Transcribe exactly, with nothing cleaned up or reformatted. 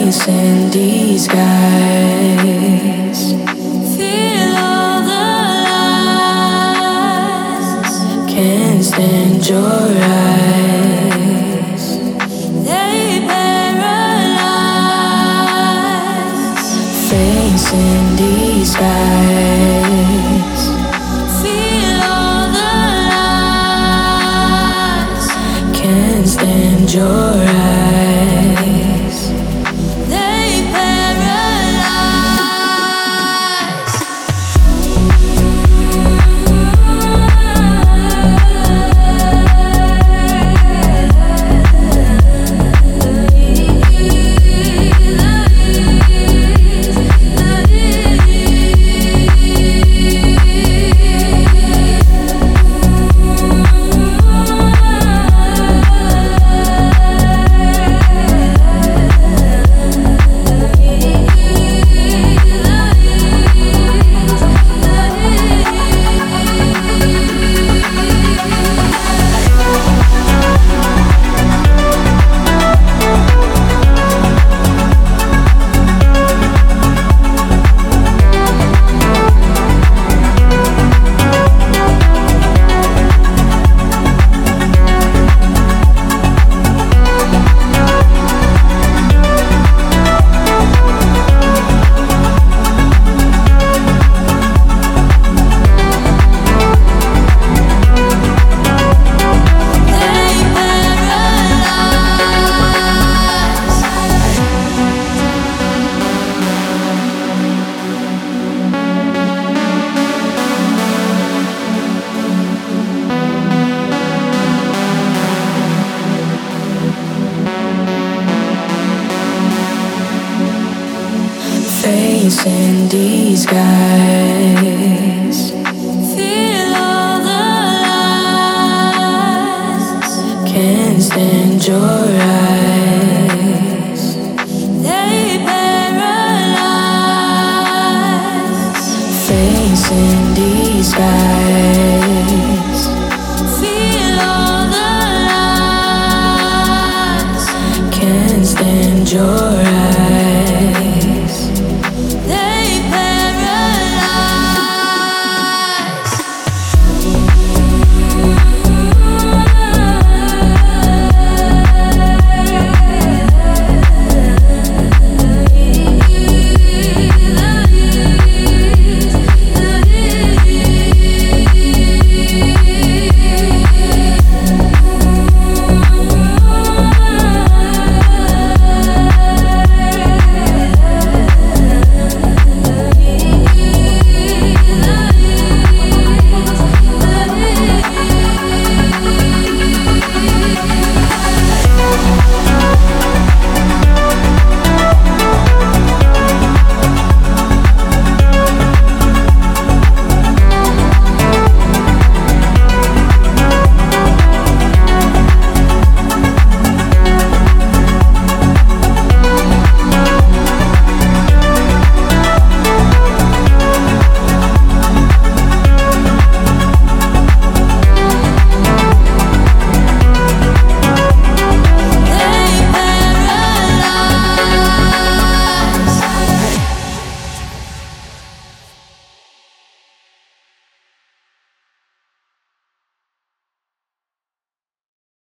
face in disguise. Feel all the lies. Can't stand your eyes. They paralyze. Face in disguise. Feel all the lies. Can't stand your eyes. Face in disguise. Feel all the lies. Can't stand your eyes. They paralyze. Face in disguise. Feel all the lies. Can't stand your eyes.